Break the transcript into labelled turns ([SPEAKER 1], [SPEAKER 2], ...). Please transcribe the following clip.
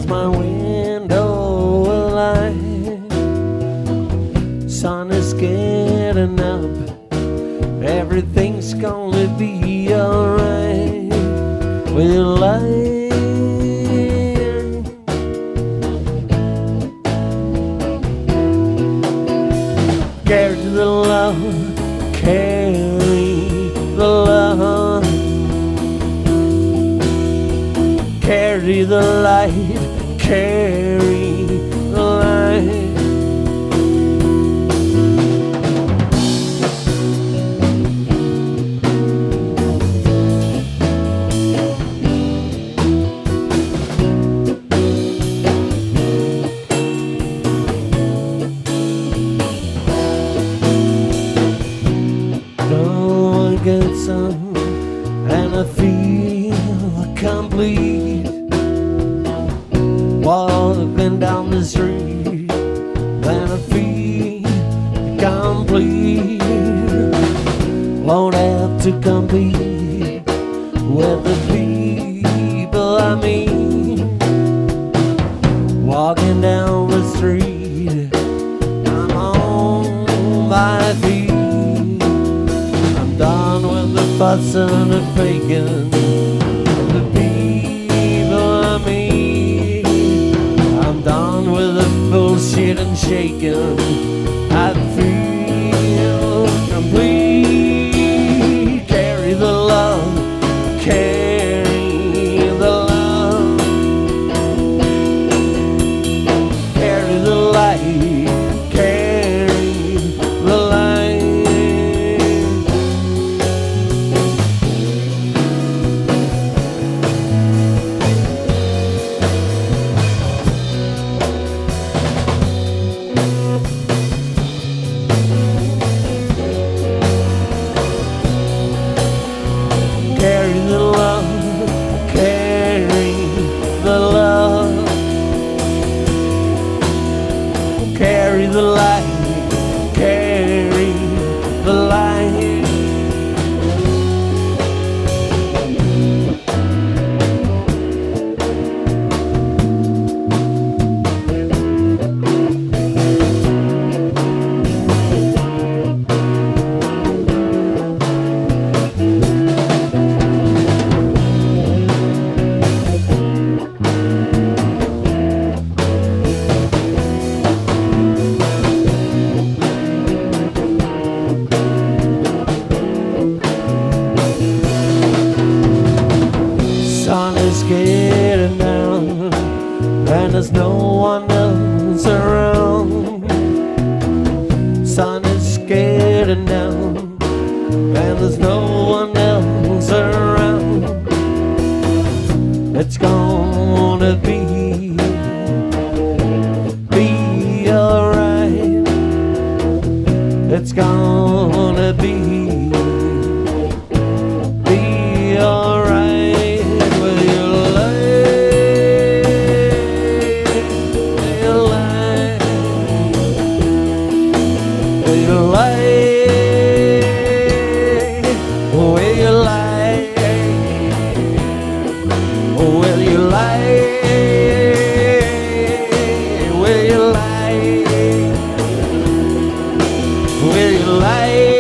[SPEAKER 1] fills my window with light. Sun is getting up, everything's gonna be alright with your light. Carry the love, carry the love, carry the light, carry the light. Get some and I feel complete. Walking down the street and I feel complete. Won't have to compete with the people I meet. Walking down the street, I'm on my feet. Done with the fussing and faking, the people I meet. I'm done with the bullshit and shaking. I feel complete. Carry the love, carry the love, carry the light, carry the light. Carry the love, carry the love, carry the light, carry the light. Sun is getting down and there's no one else around. Sun is getting down and there's no one else around. It's gonna be alright. It's gonna be alright. Will you lie?